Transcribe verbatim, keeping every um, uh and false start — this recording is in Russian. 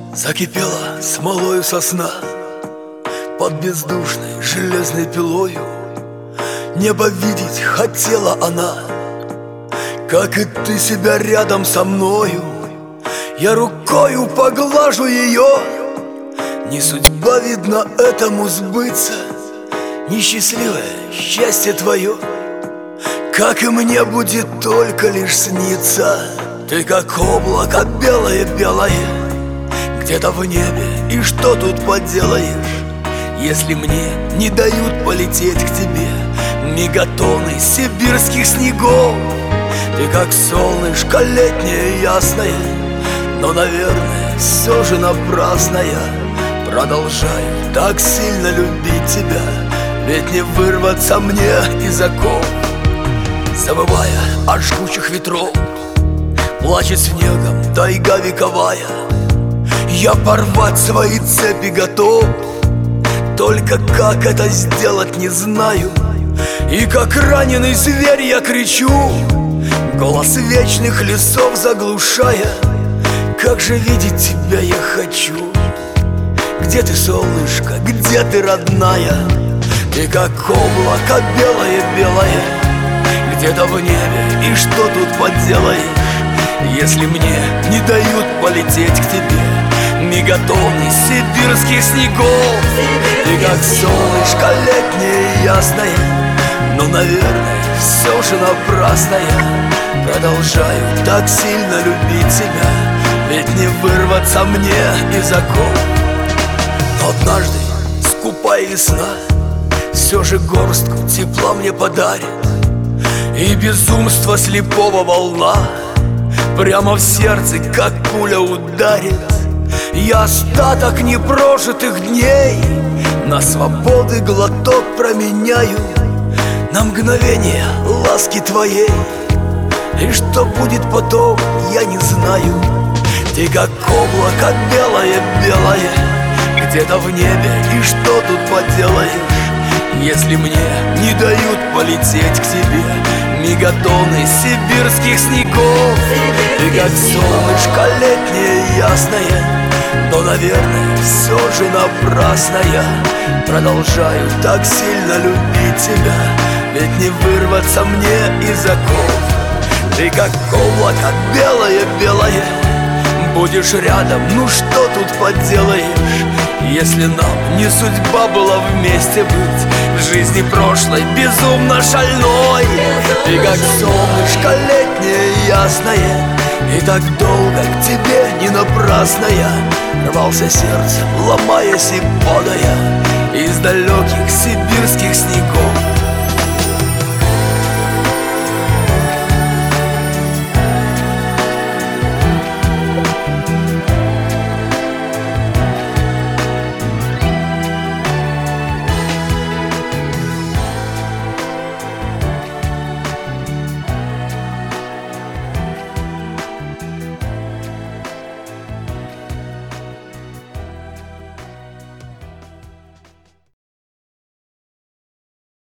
Закипела смолою сосна под бездушной железной пилою. Небо видеть хотела она, как и ты себя рядом со мною. Я рукою поглажу ее, не судьба, видно, этому сбыться. Несчастливое счастье твое, как и мне, будет только лишь сниться. Ты как облако белое-белое где-то в небе, и что тут поделаешь, если мне не дают полететь к тебе мегатонны сибирских снегов. Ты как солнышко летнее ясное, но, наверное, все же напрасно я продолжаю так сильно любить тебя, ведь не вырваться мне из оков. Забывая от жгучих ветров, плачет снегом тайга вековая. Я порвать свои цепи готов, только как это сделать не знаю. И как раненый зверь я кричу, голос вечных лесов заглушая: как же видеть тебя я хочу. Где ты, солнышко, где ты, родная? Ты как облако белое-белое где-то в небе, и что тут поделаешь, если мне не дают полететь к тебе мегатонны сибирских снегов. Ты как солнышко летнее ясное, но, наверное, все же напрасно я продолжаю так сильно любить тебя, ведь не вырваться мне из оков. Но однажды скупая весна все же горстку тепла мне подарит, и безумство слепого волна прямо в сердце, как пуля, ударит. Я остаток непрожитых дней на свободы глоток променяю, на мгновение ласки твоей. И что будет потом, я не знаю. Ты как облако белое-белое где-то в небе, и что тут поделаешь, если мне не дают полететь к тебе мегатонны сибирских снегов. Ты как солнышко летнее ясное, но, наверное, все же напрасно я продолжаю так сильно любить тебя, ведь не вырваться мне из оков. Ты как облако белое-белое будешь рядом, ну что тут поделаешь, если нам не судьба была вместе быть в жизни прошлой безумно шальной. Ты как солнышко летнее ясное, и так долго к тебе не напрасно я рвался сердцем, ломаясь и падая из далеких сибирских снегов.